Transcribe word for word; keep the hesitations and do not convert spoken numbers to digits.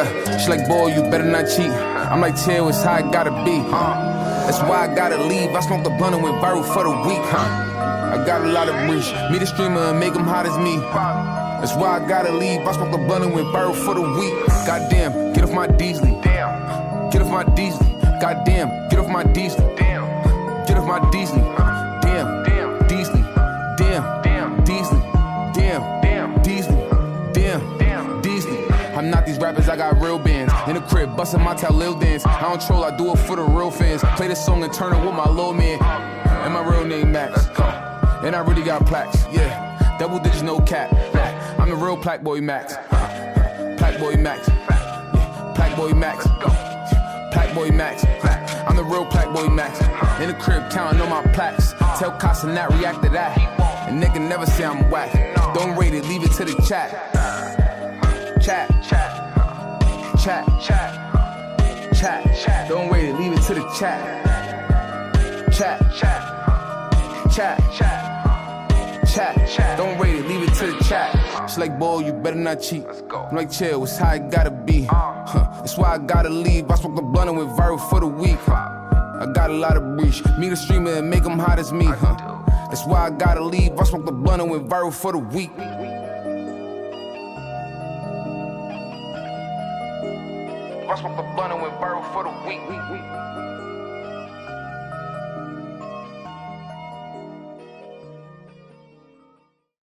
Yeah, she like, boy, you better not cheat. I'm like, chill, it's how it gotta be. Uh, that's why I gotta leave. I smoked the blunt and went viral for the week. Huh? I got a lot of reach. Me the streamer and make them hot as me. That's why I gotta leave. I smoked the blunt and went viral for the week. Goddamn, get off my Deasley. Get off my Deasley. Goddamn, get off my Deasley. Get off my Deasley. Damn, damn, Deasley. Damn, damn, Deasley. Damn, damn, Deasley. Damn, damn, Deasley. I'm not these rappers, I got real bands. In the crib, bustin' my Talil dance. I don't troll, I do it for the real fans. Play this song and turn it with my little man. And my real name Max. And I really got plaques, yeah. Double digits, no cap. I'm the real Plaque Boy Max. Plaque Boy Max. Plaque Boy Max. Plaque Boy Max. I'm the real Plaque Boy Max. In the crib, counting on my plaques. Tell Casa not react to that. And nigga never say I'm whack. Don't rate it, leave it to the chat. Chat, chat, chat, chat, chat, chat. Don't rate it, leave it to the chat. Chat, chat, chat, chat, chat, chat. Don't rate it, leave it to the chat. She like, boy, you better not cheat. I'm like, chill, it's how it gotta be. Huh. That's why I gotta leave. I smoked the blunt and went viral for the week. I got a lot of reach. Me the streamer and make them hot as me. Huh. That's why I gotta leave. I smoked the blunt and went viral for the week. I smoked the blunt and went viral for the week.